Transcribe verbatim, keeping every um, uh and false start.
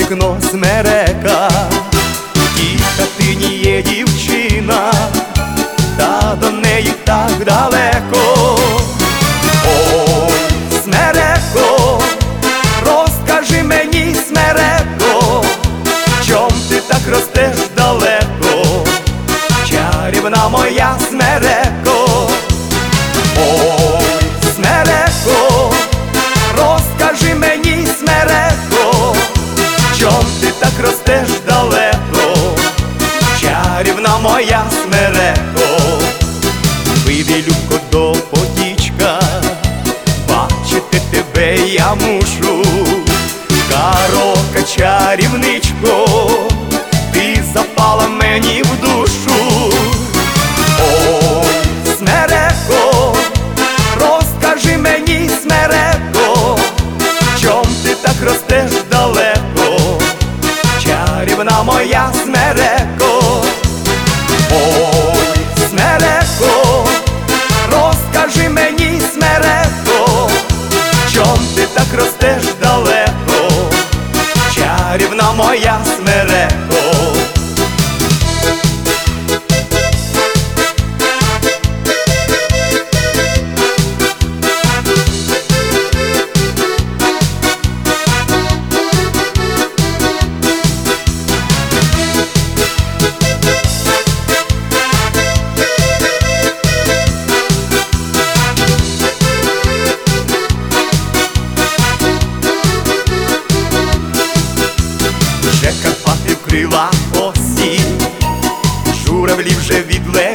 вікно смерека. В тій хатині є дівчина, та до неї так далеко. Ой, смереко, розкажи мені, смереко, чом ти так ростеш далеко, чарівна моя смереко. Ой, смереко, розкажи мені, смереко, чом ти так ростеш далеко, чарівна моя смереко. Вийди, любко, до потічка, бачити тебе я мушу. Карока, чарівничко, ти запала мені в душу. Ой, смереко, розкажи мені, смереко, чом ти так ростеш далеко, чарівна моя смереко. Ой, смереко, розкажи мені, смереко, чом ти так ростеш далеко, чарівна моя смереко. Вже Карпати вкрила осінь, журавлі вже відлетіли,